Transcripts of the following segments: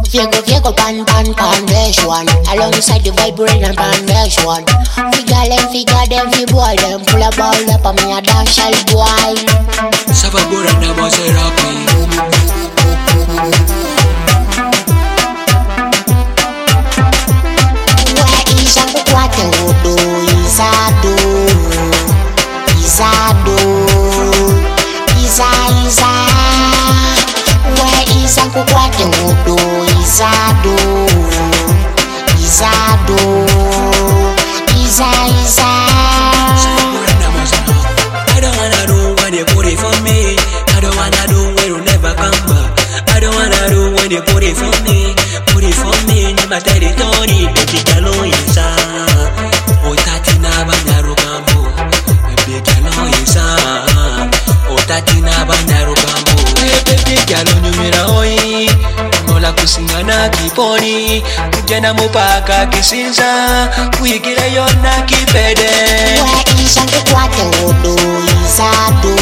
Fiego pan foundation. Alongside the vibration foundation. Figure them, fi boy them. Pull a ball up on me a dancehall boy. Savagora na Maserati. Where is Uncle Quato? Izado. Where is Uncle Quato? Izado. I don't wanna do when you put it for me. I don't wanna do when you never come back. I don't wanna do when you put it for me. Put it for me in my territory. Baby girl, oh isa. Oh tatina banyaru kambo. Baby girl, oh isa. Oh tatina banyaru kambo. Baby girl, oh nyumira oi. Mola kusingana kiponi. Kujana mupaka kisinza. Kuigira yona kipede. Where is Uncle Quato? Izado.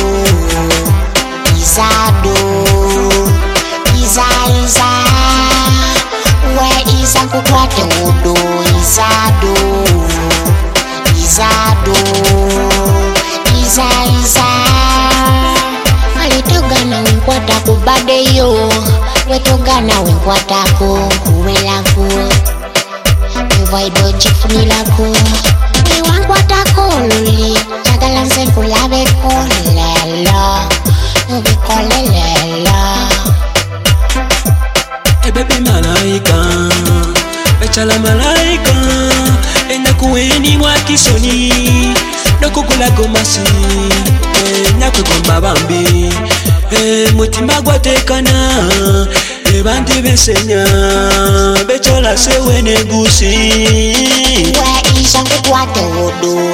Where is Uncle Quato? Izado. Alitogana winkwata kubadeyo. Wetogana winkwata kuwelako. Evoido chifunilako. Wankwata koluli. Chagala nse kulabe kolela. Ubikolelela. Baby malaika, bechala malaika, enakuweni mwakisoni, nokukula gomasi, nakwegomba bambi, mutima gwatekana, bandi besenya, bechala sewe negusi. Where is Uncle Quato?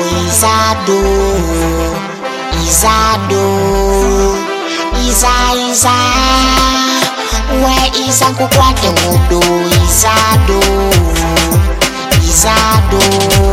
Izado. Where is Uncle Quato? Izado.